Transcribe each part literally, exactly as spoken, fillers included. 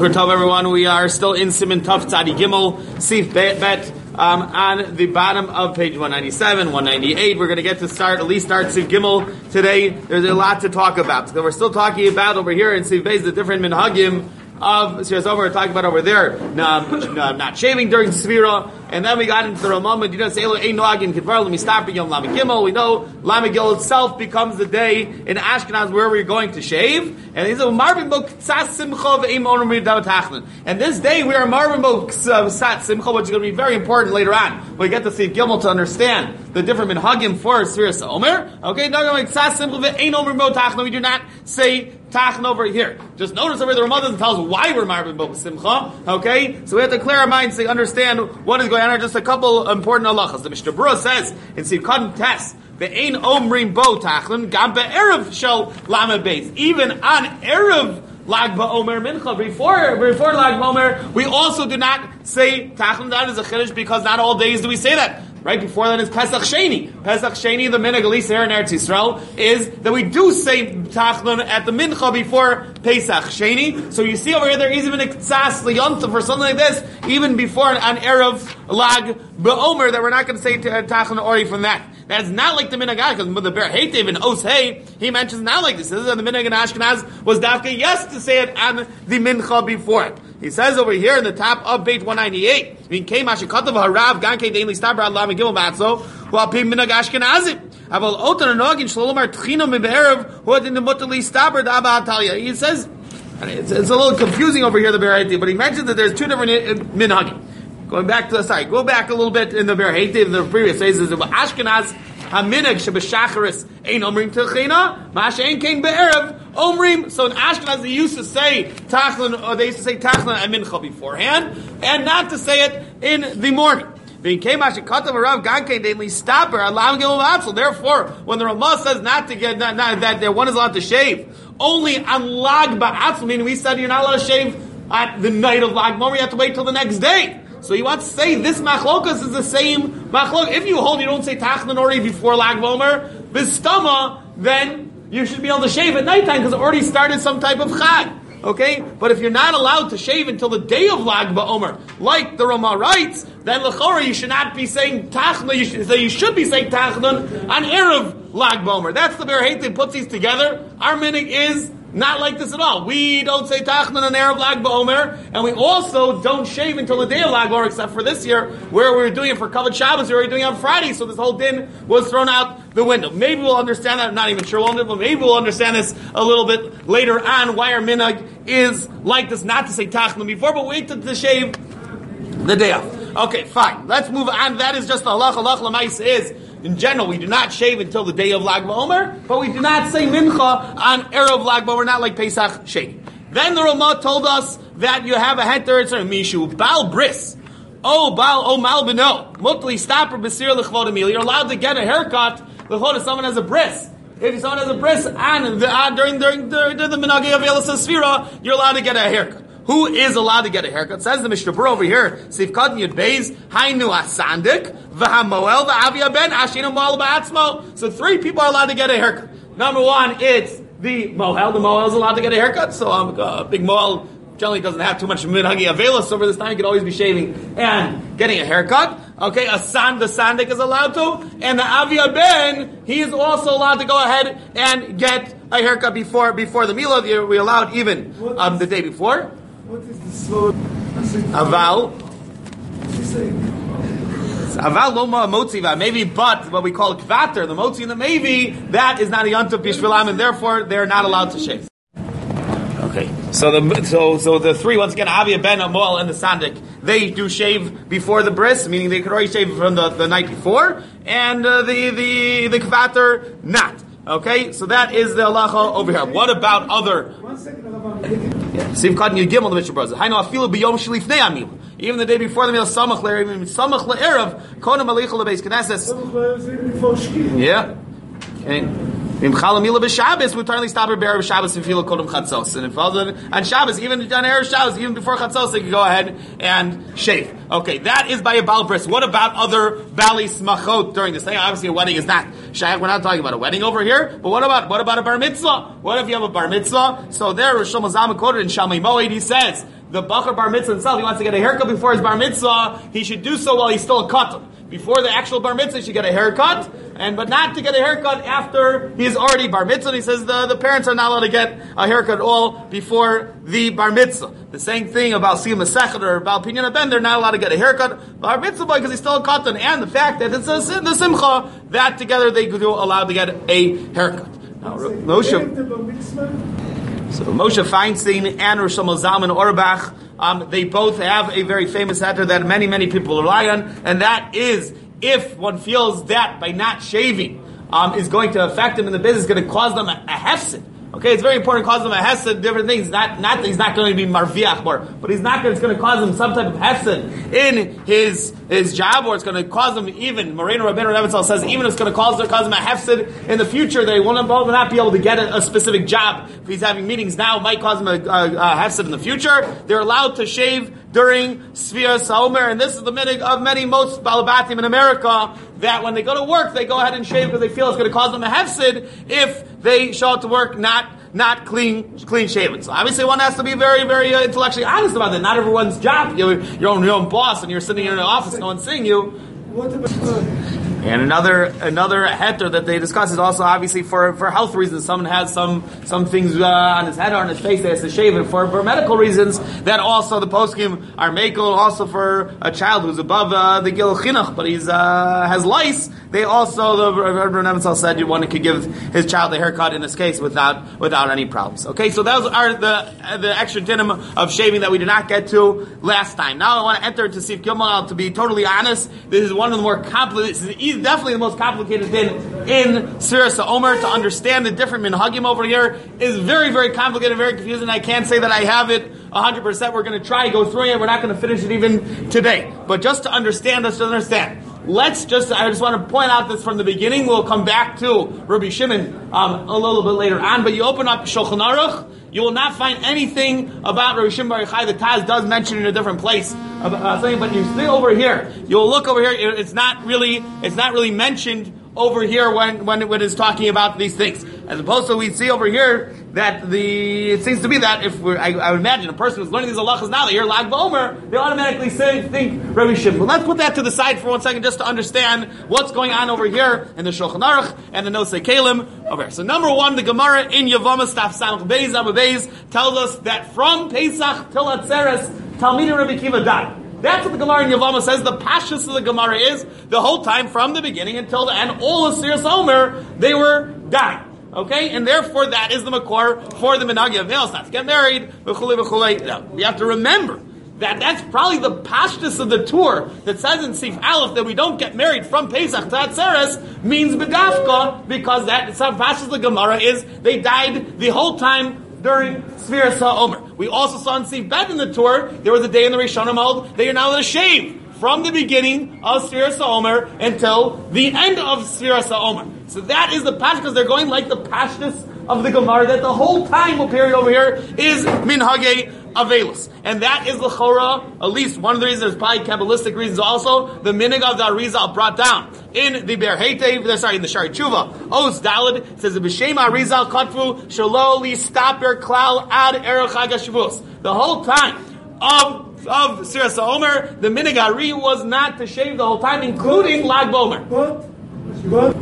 Good time, everyone. We are still in Siman Tov Tzadi Gimel Sif Bet Bet um, on the bottom of page one ninety-seven, one ninety-eight. We're going to get to start at least start Sif Gimel today. There's a lot to talk about. So we're still talking about over here in Sif Bet the different minhagim of so over. We're talking about over there um, not shaving during Sefira. And then we got into the Ramah, you know, say, ain't no agin kidvar, let me stop at Yom Lamed Gimel. We know Lamed Gimel itself becomes the day in Ashkenaz where we're going to shave. And he said, Marvin Bo Ktsas Simcha v'eim onim Davat Tachnan. And this day we are Marvin Bo Ktsas Simcha, which is going to be very important later on. We get to see Gimel to understand the different minhagim for Sfiras Omer. Okay, no, no, Ktsas Simcha v'eim onim Davat Tachnan. We do not say Tachn over here. Just notice over the Ramah doesn't tell us why we're Marvin Bo Simcha. Okay, so we have to clear our minds to understand what is going on. Just a couple important halachas. The Mishnah Berurah says in Sivkatan Tes, "Ve'ein omrim bo tachlan gam be'erev shel lamed beis." Even on erev Lag BaOmer Mincha, before before Lag BaOmer, we also do not say tachlan. That is a chiddush because not all days do we say that. Right before that is Pesach Sheni. Pesach Sheni, the minhag, at least here in Eretz Yisrael, is that we do say Tachlon at the Mincha before Pesach Sheni. So you see over here, there is even a Ktsas L'Yontav for something like this, even before an Erev Lag BaOmer, that we're not going to say Tachlon Ori from that. That's not like the minhag, because the Ber Heitev in Os Hey, he mentions not like this. This is the minhag in Ashkenaz was dafka yes to say it on the Mincha before it. He says over here in the top of page one ninety-eight, in came Ashikatav Harav Ganke Daily Stabra Allah Gimel Matzo, while Pim Minhag Ashkenazim. Aval Otan Nogin Shlomar Tchino Miberev, who had in the Mutali Stabra Daba Atalia. He says, it's, it's a little confusing over here, the Ber Heitev, but he mentions that there's two different minhagim. Going back to the sorry, go back a little bit in the Ber Heitev, the previous says is Ashkenaz Haminag Shabashacharis Ein Omrim Techina, Masha Ein Kain Be'erev Omrim. So in Ashkenaz they used to say Tachlan, or they used to say Tachlan and Mincha beforehand, and not to say it in the morning. Therefore, when the Ramah says not to get not, not, that one is allowed to shave only on Lag Ba'atzl, meaning we said you're not allowed to shave at the night of Lag B'Omer, you have to wait till the next day. So he wants to say this machlokas is the same machlok. If you hold you don't say Tachnan already before Lag BaOmer, bistama, then you should be able to shave at nighttime because it already started some type of chag. Okay? But if you're not allowed to shave until the day of Lag BaOmer, like the Ramah writes, then l'chora you should not be saying Tachnan, you should, so you should be saying Tachnan on Erev Lag BaOmer. That's the Ber Heitev puts these together. Our minhag is not like this at all. We don't say Tachnan on Erev Lag BaOmer, and we also don't shave until the day of Lag BaOmer, except for this year, where we were doing it for Kavod Shabbos, we were doing it on Friday, so this whole din was thrown out the window. Maybe we'll understand that, I'm not even sure we'll, but maybe we'll understand this a little bit later on, why our minhag is like this, not to say Tachnan before, but wait to, to shave the day of. Okay, fine. Let's move on. That is just the halach. Halach l'mais is, in general, we do not shave until the day of Lag BaOmer, but we do not say mincha on Erev Lag BaOmer, not like Pesach Sheni. Then the Ramah told us that you have a heter, it's a mishu, Bal Bris. Oh, Bal, oh, Mal Beno. Mutli stopper Basir L'chvod Emil. You're allowed to get a haircut, L'chvod if someone has a bris. If someone has a bris, and the, uh, during, during, during the Minhagei of Elas Sfira, you're allowed to get a haircut. Who is allowed to get a haircut? Says the Mishnah Berurah over here, Sivkatan Yud Beis, Hainu Asandik, V'hamoel, V'avia Ben, Ashinu Moel Ba'atzmo. So three people are allowed to get a haircut. Number one, it's the Mohel. The Mohel is allowed to get a haircut, so um, a big Mohel generally doesn't have too much Minhagei Avelis, so over this time he could always be shaving and getting a haircut. Okay, a Sand, the Sandik is allowed to, and the Avia Ben, he is also allowed to go ahead and get a haircut before before the Milah. We allowed even um, the day before. What is the slow? Aval. Aval loma motziva. Maybe, but what we call kvater, the motzi and the maybe, that is not a yontav bishvilam, and therefore they are not allowed to shave. Okay, so the so so the three once again, Avia Ben, Amol, and the Sandik, they do shave before the bris, meaning they could already shave from the, the night before, and uh, the the the kvater not. Okay, so that is the halacha over here. What about other? One second, Sivkatan Yud Gimel, the Mishnah Berurah. Hainu afilu b'yom shlifnei amil. Even the day before the meal, samach le'erev, even samach le'erev, konam alicha lebeis knesses. Yeah. Okay. Im chalamila b'Shabbos, we turn stop bear b'Shabbos and feel kodem chatzos. And if on Shabbos, even on erev Shabbos, even before chatzos, they can go ahead and shave. Okay, that is by a bal bris. What about other bali smachot during this thing? Obviously, a wedding is not shayach. We're not talking about a wedding over here. But what about what about a bar mitzvah? What if you have a bar mitzvah? So there, Rosh Hashanah quoted in Shalmei Moed, he says the Bachar bar mitzvah himself, he wants to get a haircut before his bar mitzvah, he should do so while he's still a katan. Before the actual bar mitzvah, he should get a haircut, and but not to get a haircut after he's already bar mitzvah. And he says the, the parents are not allowed to get a haircut at all before the bar mitzvah. The same thing about Siyum Masechet or about Pinyan Ben, they're not allowed to get a haircut bar mitzvah boy because he's still a katan. And the fact that it's a, the simcha, that together they could allowed to get a haircut. Now, Moshe, so Moshe Feinstein and Rosh Zalman Auerbach, um, they both have a very famous heter that many, many people rely on, and that is if one feels that by not shaving um, is going to affect them in the business, going to cause them a, a hefsid. Okay, it's very important to cause them a hefsid, different things. Not, not that he's not going to be marviach more, but he's not going. It's going to cause him some type of hefsid in his his job, or it's going to cause him even. Moreno Rabbeinu Nevitzal says even if it's going to cause cause him a hefsid in the future, they will not be able to get a, a specific job. If he's having meetings now, it might cause him a, a, a hefsid in the future. They're allowed to shave during Sfiras HaOmer, and this is the minig of many most balabatim in America, that when they go to work, they go ahead and shave because they feel it's going to cause them a hefsid if they show up to work not not clean clean shaven. So obviously one has to be very, very uh, intellectually honest about that. Not everyone's job. You're your own, your own boss, and you're sitting in an office, no one's seeing you. What about uh, And another another heter that they discuss is also obviously for, for health reasons. Someone has some some things uh, on his head or on his face that has to shave it for, for medical reasons. That also the poskim are makel. Also for a child who's above uh, the gil chinuch, but he's uh, has lice. They also the Rebbe Nevitzal said one could give his child a haircut in this case without without any problems. Okay, so those are the the extra dinim of shaving that we did not get to last time. Now I want to enter into Sif Gimel. To be totally honest, this is one of the more complicated. Definitely the most complicated thing in Sfiras HaOmer. To understand the different minhagim over here is very, very complicated, very confusing. I can't say that I have it one hundred percent. We're going to try go through it. We're not going to finish it even today. But just to understand, us to understand. Let's just, I just want to point out this from the beginning. We'll come back to Rabbi Shimon um, a little bit later on. But you open up Shulchan Aruch, you will not find anything about Rabbi Shimon Bar Yochai. The Taz does mention in a different place about uh, something, but you see over here, you'll look over here. It's not really, it's not really mentioned over here when when when it's talking about these things. As opposed to we see over here that the it seems to be that if we're, I, I would imagine a person who's learning these halachas now, they hear Lag BaOmer, they automatically say think Rabbi Shimon. But let's put that to the side for one second just to understand what's going on over here in the Shulchan Aruch and the Nosei Kelim over here. So number one, the Gemara in Yevamos Taf Samach Beis Amud Beis tells us that from Pesach till Atzeres, Talmidei Rabbi Kiva died. That's what the Gemara in Yevamos says. The pashtus of the Gemara is the whole time from the beginning until the end, all of Sfiras HaOmer, they were dying. Okay, and therefore that is the makor for the minhagi of males not to get married. V'chulei v'chulei. Now, we have to remember that that's probably the pashtus of the Torah that says in Sif Aleph that we don't get married from Pesach to Atzeres means bedafka, because that some pashtus of the Gemara is they died the whole time during Sfiras HaOmer. We also saw in Sif Bet in the Torah there was a day in the Rishonim Old that you're not allowed to shave from the beginning of Sfiras HaOmer until the end of Sfiras HaOmer. So that is the pashtus, because they're going like the pashtus of the Gemara, that the whole time period over here is minhagei avelus. And that is the chora, at least one of the reasons, there's probably Kabbalistic reasons also, the minig of the Arizal brought down. In the Ber Heitev, sorry, in the Shari Tshuva, Oz Daled, says, B'Shem Arizal Katvu, Shalo Li Staper Klal Ad Erech Chag HaShavus. The whole time of of Sfiras HaOmer, the minig Ari was not to shave the whole time, including Lag BaOmer. what? What?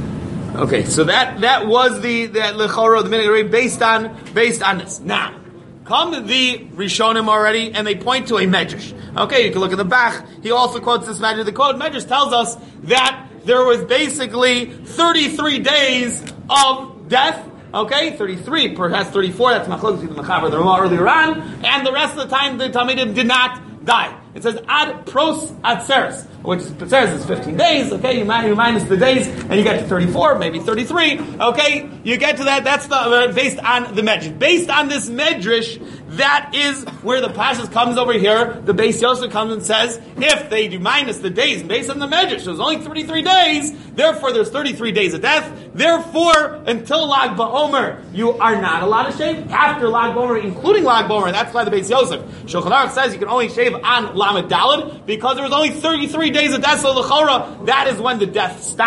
Okay, so that that was the that lechora the minig based on based on this. Now, come the Rishonim already, and they point to a medrash. Okay, you can look at the Bach. He also quotes this medrash. The quote medrash tells us that there was basically thirty-three days of death. Okay, thirty-three, perhaps thirty-four. That's machlokes between the Mechaber, the Ramah earlier on, and the rest of the time the Talmidim did not die. It says ad pros atzeres, which atzeres is fifteen days. Okay, you minus the days, and you get to thirty-four, maybe thirty-three. Okay, you get to that. That's the uh, based on the medrash. Based on this medrash, that is where the pashtus comes over here. The Beis Yosef comes and says, if they do minus the days based on the medrash, there's only thirty-three days. Therefore, there's thirty-three days of death. Therefore, until Lag BaOmer, you are not allowed to shave. After Lag BaOmer, including Lag BaOmer, that's why the Beis Yosef Shulchan Aruch says you can only shave on Lamed Daled, because there was only thirty-three days of death, so l'chora, that is when the death stopped.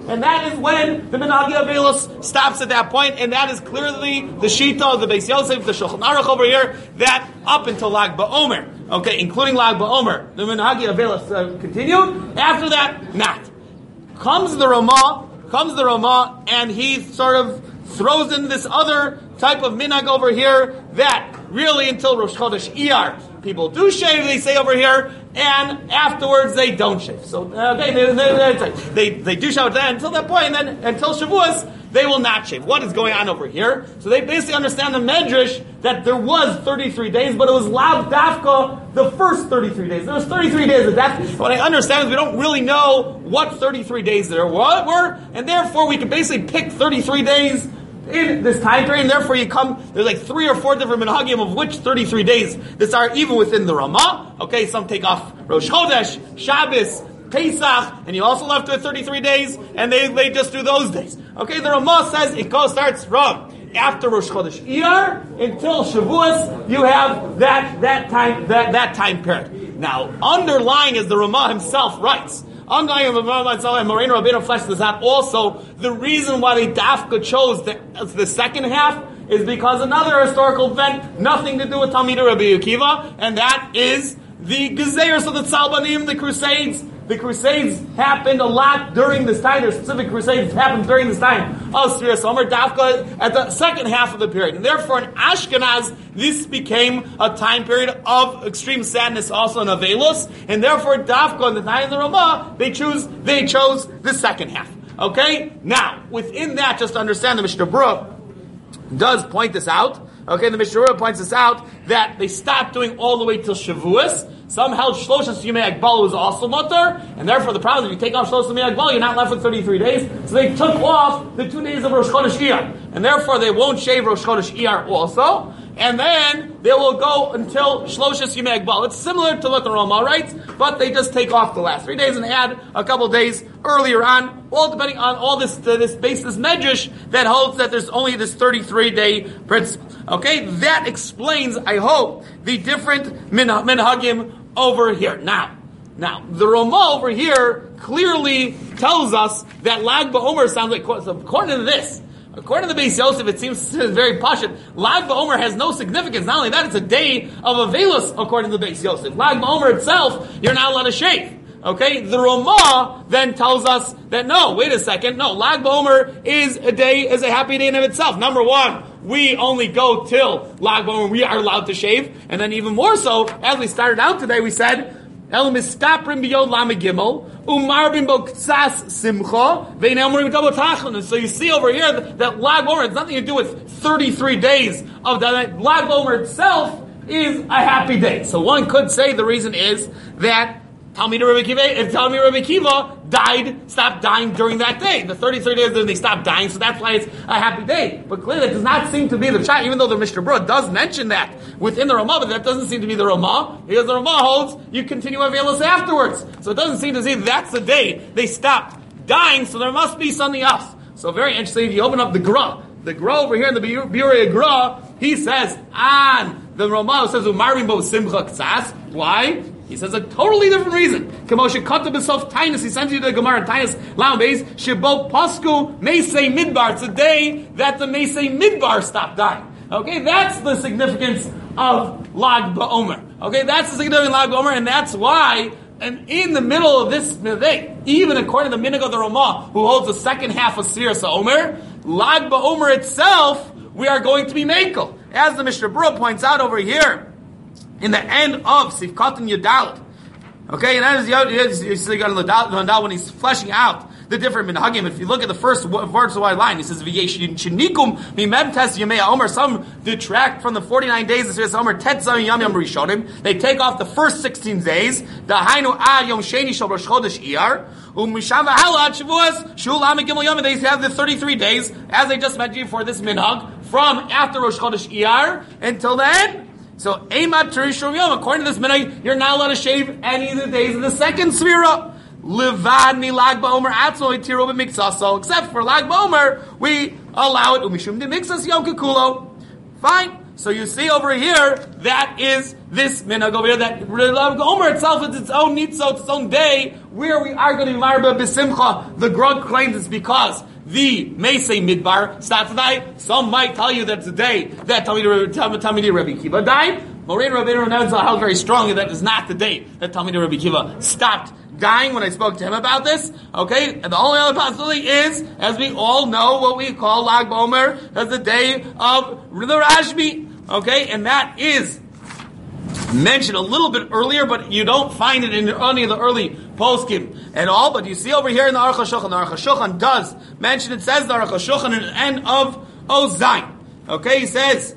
and that is when the Minhagi Avelos stops at that point, and that is clearly the Shita of the Beis Yosef, the Shulchan Aruch over here, that up until Lag BaOmer, okay, including Lag BaOmer, the Minhagi Avelos uh, continued. After that, not. Comes the Ramah, comes the Ramah, and he sort of throws in this other type of minhag over here that really until Rosh Chodesh Iyar people do shave, they say over here, and afterwards they don't shave. So okay, they they, they, they do shave then until that point, and then until Shavuos they will not shave. What is going on over here? So they basically understand the Medrash that there was thirty-three days, but it was Lav Dafka the first thirty-three days. There was thirty-three days of that. What I understand is we don't really know what thirty-three days there were, and therefore we can basically pick thirty-three days in this time period, and therefore you come, there's like three or four different minhagim, of which thirty-three days that are even within the Ramah. Okay, some take off Rosh Chodesh, Shabbos, Pesach, and you also left with thirty-three days, and they, they just do those days. Okay, the Ramah says it goes, starts from after Rosh Chodesh Iyar until Shavuos, you have that, that time, that, that time period. Now, underlying as the Ramah himself writes, Underlying of Ramah and Moreno Rabbeinu fleshes this out also, the reason why they Dafka chose the, the second half is because another historical event, nothing to do with Talmidei Rabbi Akiva, and that is the Gezeiros of the Tzalbanim, the Crusades. The Crusades happened a lot during this time. There's specific Crusades happened during this time of Sfiras Omer, Dafka at the second half of the period. And therefore in Ashkenaz, this became a time period of extreme sadness also in Avelos. And therefore Dafka in the time of the Ramah, they choose, they chose the second half. Okay? Now, within that, just to understand, the Mishnah Berurah does point this out. Okay, the Mishnah Berurah points this out, that they stopped doing all the way till Shavuos. Some held Shloshes Yimei Agbal was also mutter, and therefore the problem is if you take off Shloshes Yimei Agbal, you're not left with thirty-three days. So they took off the two days of Rosh Chodesh Iyar, and therefore they won't shave Rosh Chodesh Iyar also, and then they will go until Shloshes Yimei Agbal. It's similar to what the Ramah writes, but they just take off the last three days and add a couple days earlier on, all depending on all this uh, this basis medrash that holds that there's only this thirty-three day principle. Okay, that explains, I hope, the different min- minhagim over here. Now, now the Ramah over here clearly tells us that Lag BaOmer sounds like, so according to this, according to the Beis Yosef, it seems very pashut. Lag BaOmer has no significance. Not only that, it's a day of Avelos according to the Beis Yosef. Lag BaOmer itself, you're not allowed to shave. Okay, the Ramah then tells us that no, wait a second, no, Lag BaOmer is a day, is a happy day in of itself. Number one, we only go till Lag BaOmer, we are allowed to shave, and then even more so, as we started out today, we said, El miskaprim biyod lamed gimel, umarbim bo ktsas simcha, ve'nei omrim double tachlon. So you see over here that, that Lag BaOmer has nothing to do with thirty-three days of that. Lag BaOmer itself is a happy day. So one could say the reason is that Talmidei Rabbi Akiva, if Talmidei Rabbi Akiva died, stopped dying during that day. The thirty-three days, then they stopped dying, so that's why it's a happy day. But clearly, it does not seem to be the shot, even though the Mishnah Berurah does mention that within the Ramah, but that doesn't seem to be the Ramah, because the Ramah holds you continue Avelos afterwards. So it doesn't seem to see that's the day they stopped dying, so there must be something else. So very interesting, if you open up the Gra, the Gra over here in the Biurei Gra, he says, on the Ramah says, Umarim bo simcha ktsas. Why? He says a totally different reason. Kamoshe Kata B'Sof Tainus, he sends you to the Gemara in Tainus Lam Beis, Shebo Pasku Meisei Midbar. It's a day that the Meisei Midbar stopped dying. Okay, that's the significance of Lag BaOmer. Okay, that's the significance of Lag BaOmer, and that's why, and in the middle of this day, even according to the Minhag of the Ramah, who holds the second half of Sfiras Omer, Lag BaOmer itself, we are going to be Mekel. As the Mishnah Berurah points out over here, in the end of Sifkat and Yadalit. Okay, and as you see when he's fleshing out the different minhagim, if you look at the first verse of the line, he says, V'yeshinikum mimemtes yamei Omer. Some detract from the forty-nine days of Sfiras Omer, tetzam yam yam rishonim. They take off the first sixteen days, the hainu ad yom sheni shel rosh chodesh iyar, umisham v'hala ad shavuos shul lamed gimel yom. They have the thirty-three days, as I just mentioned for this minhag, from after Rosh Chodesh Iyar until then. So, Eimat Terishom Yom, according to this minhag, you're not allowed to shave any of the days of the second Sfira. Levad mi Lag BaOmer atzmo itiru b'miksaso. Except for Lag BaOmer, we allow it. Umishum de mixas Yom Kekulo. Fine. So you see over here, that is this minhag over here, that Gomer itself is its own nitzot, its own day, where we are going to be marba b'simcha. The Grog claims it's because the Meisei Midbar starts tonight. Some might tell you that's the day that Talmidei Rabbi Kiva died. Morein Rabbeinu Nevitzal held very strongly that is not the day that Talmidei Rabbi Kiva stopped dying when I spoke to him about this. Okay? And the only other possibility is, as we all know, what we call Lag BaOmer as the day of the Rashbi. Okay? And that is mentioned a little bit earlier, but you don't find it in any of the early poskim at all. But you see over here in the Aruch HaShulchan, the Aruch HaShulchan does mention, it says the Aruch HaShulchan at the end of Ozayin. Okay? He says,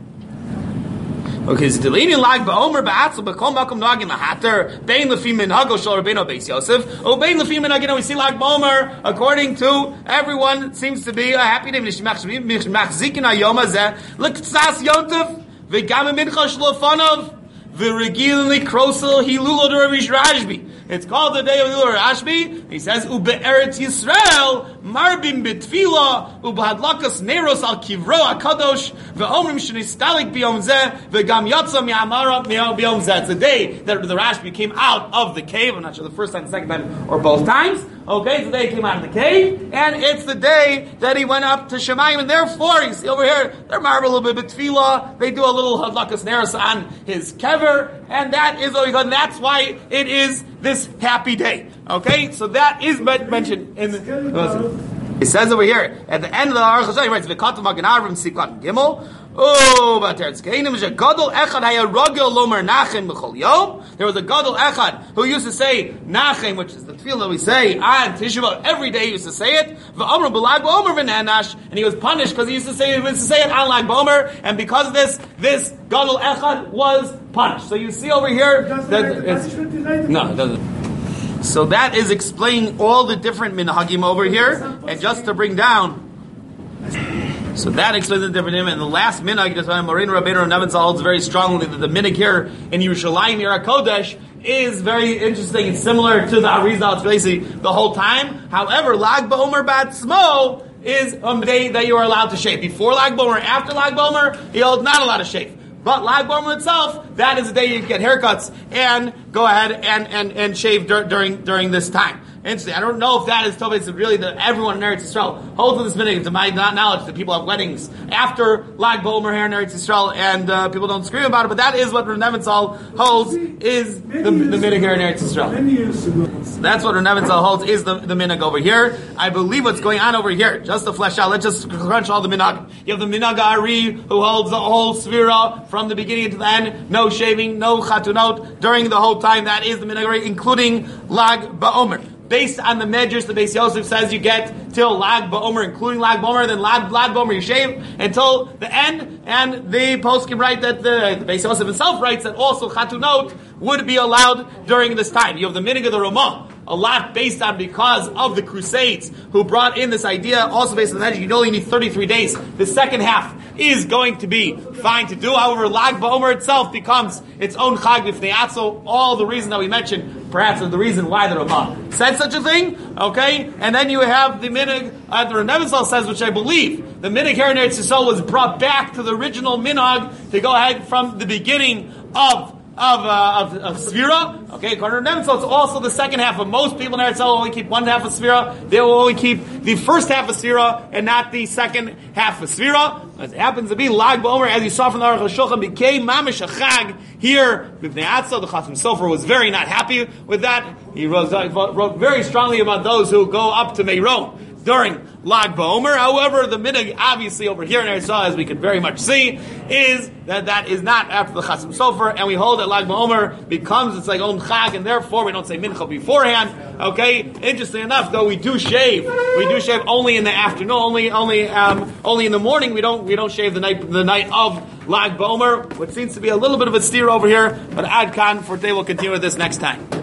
okay, Zdelini Lag BaOmer ba'atzu b'kol makom nagin lahater bein lefi minhago shel Rabbeinu Beis Yosef o bein lefi minhagin. We see Lag BaOmer according to everyone it seems to be a happy day. Mishmachzikin hayom hazeh l'ktsas yontif v'gam mincha shlofanav v'regilin likrosel hilulo d'Rav Rashbi. It's called the day of Hilul Rashbi. He says, "Ube'eretz Yisrael marbim betfila ubehadlakas neros al kivro hakadosh ve'omrim shenistalik biyom zeh ve'gam yatsa mi'amara biyom zeh." It's the day that the Rashbi came out of the cave. I'm not sure the first time, the second time, or both times. Okay, it's the day he came out of the cave, and it's the day that he went up to Shemayim, and therefore, you see over here, they're marble a little bit betfila. They do a little hadlakas neros on his kever, and that is what we call, and that's why it is this happy day. Okay, so that is mentioned in the. It says over here at the end of the Aruch HaShulchan, he writes V'katav Magen Avraham Siklat Gimel. Oh, but there's Keinim is a gadol echad haya rogel lomer nachem b'chol yom. There was a gadol echad who used to say nachem, which is the tefillah that we say on Tisha B'av. Every day he used to say it. V'amru b'lag b'omer v'nanash, and he was punished because he used to say he used to say it on lag b'omer, and because of this, this gadol echad was punished. So you see over here that it's, no, it doesn't. So that is explaining all the different minhagim over here, and just to bring down. So that explains the different minhagim. And the last minhag, just Morein Rabbeinu Nevitzal holds very strongly that the minhag here in Yerushalayim Yer HaKodesh is very interesting. It's similar to the Arizal. It's basically the whole time. However, Lag BaOmer Batzmo is a day that you are allowed to shave. Before Lag BaOmer, after Lag BaOmer, you're not allowed to shave. But Lag BaOmer itself, that is the day you can get haircuts and go ahead and, and, and shave dur- during during this time. Interesting. I don't know if that is Tovei, really that everyone in Eretz Yisrael holds to this minhag. To my knowledge, that people have weddings after Lag BaOmer here in Eretz Yisrael, and uh, people don't scream about it. But that is what Rav Nevitzal holds is the, the minhag here in Eretz Yisrael. Many years ago. So that's what Rav Nevitzal holds is the, the minhag over here. I believe what's going on over here, just to flesh out, let's just crunch all the minhag. You have the minhag Ari who holds the whole svira from the beginning to the end, no shaving, no chatunot during the whole time. That is the minhag Ari, including Lag BaOmer. Based on the measures, the Beis Yosef says you get till Lag BaOmer, including Lag BaOmer, then Lag, Lag BaOmer you shave until the end, and the poskim write that the, the Beis Yosef himself writes that also chatunot would be allowed during this time. You have the minhag of the Ramah, a lot based on because of the Crusades who brought in this idea, also based on the measure, you only need thirty-three days. The second half is going to be fine to do. However, Lag BaOmer itself becomes its own chag b'fnei atzmo. All the reason that we mentioned, perhaps, is the reason why the Ramah said such a thing. Okay, and then you have the minhag uh, the Rav Nevitzal says, which I believe the minhag here in Eretz Yisrael was brought back to the original minhag to go ahead from the beginning of. Of, uh, of, of Sphira. Okay, according to Nevitzal, it's also the second half of most people in Eretz Yisrael will only keep one half of Sphira. They will only keep the first half of Sphira and not the second half of Sphira. As it happens to be, Lag BaOmer, as you saw from the Aruch HaShulchan, became mamish a chag here. B'fnei atzmo, the Chasam Sofer was very not happy with that. He wrote, wrote very strongly about those who go up to Meron during Lag BaOmer. However, the minhag, obviously over here in Eretz Yisrael, as we can very much see, is that that is not after the Chasam Sofer, and we hold that Lag BaOmer becomes its like own chag, and therefore we don't say mincha beforehand. Okay, interesting enough, though we do shave, we do shave only in the afternoon, only only um, only in the morning. We don't we don't shave the night the night of Lag BaOmer, which seems to be a little bit of a steer over here. But Ad Khan for today, we'll continue with this next time.